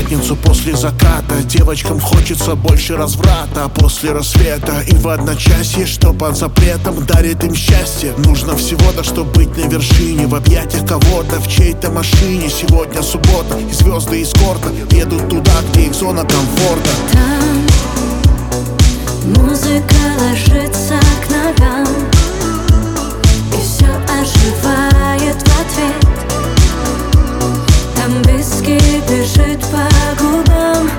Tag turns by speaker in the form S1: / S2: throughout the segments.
S1: пятницу после заката. Девочкам хочется больше разврата, а после рассвета и в одночасье, что под запретом дарит им счастье. Нужно всего-то, чтобы быть на вершине, в объятиях кого-то, в чьей-то машине. Сегодня суббота, и звезды эскорта едут туда, где их зона комфорта.
S2: Там музыка ложится к ногам, и все оживает в ответ. Там виски бежит по губам,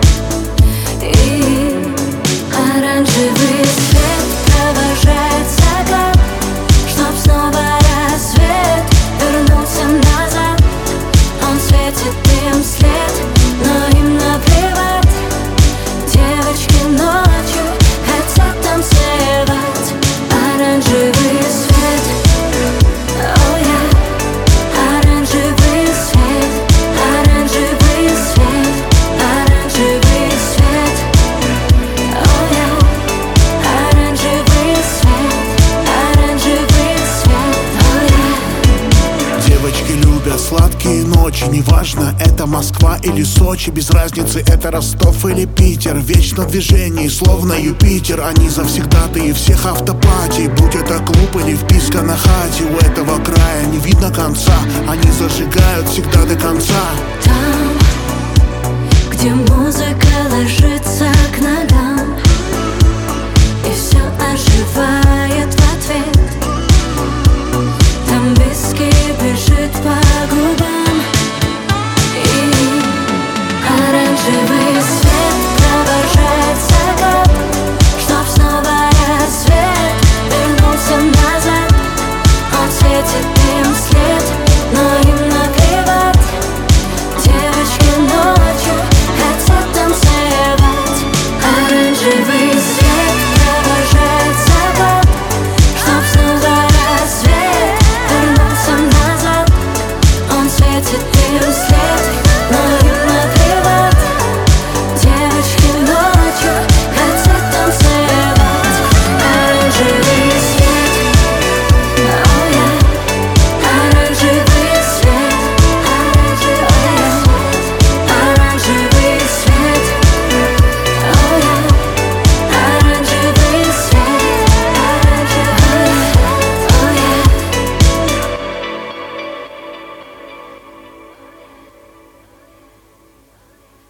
S2: и оранжевый свет провожает закат, чтоб снова рассвет вернулся назад. Он светит им вслед, но им наплевать. Девочки ночью хотят танцевать. Оранжевый свет, oh yeah. Оранжевый свет, оранжевый свет, оранжевый свет, oh yeah. Оранжевый свет, оранжевый свет, oh yeah.
S1: Девочки любят сладкие ночи, неважно, это Москва или Сочи, без разницы, это Ростов или Питер. Вечно в движении, словно Юпитер. Они завсегдатые всех автопатий, будь это клуб или вписка на хате. У этого края не видно конца, они зажигают всегда до конца.
S2: Там, где музыка ложится к ногам, и все оживает в ответ. Там виски бежит по губам, и оранжевый свет.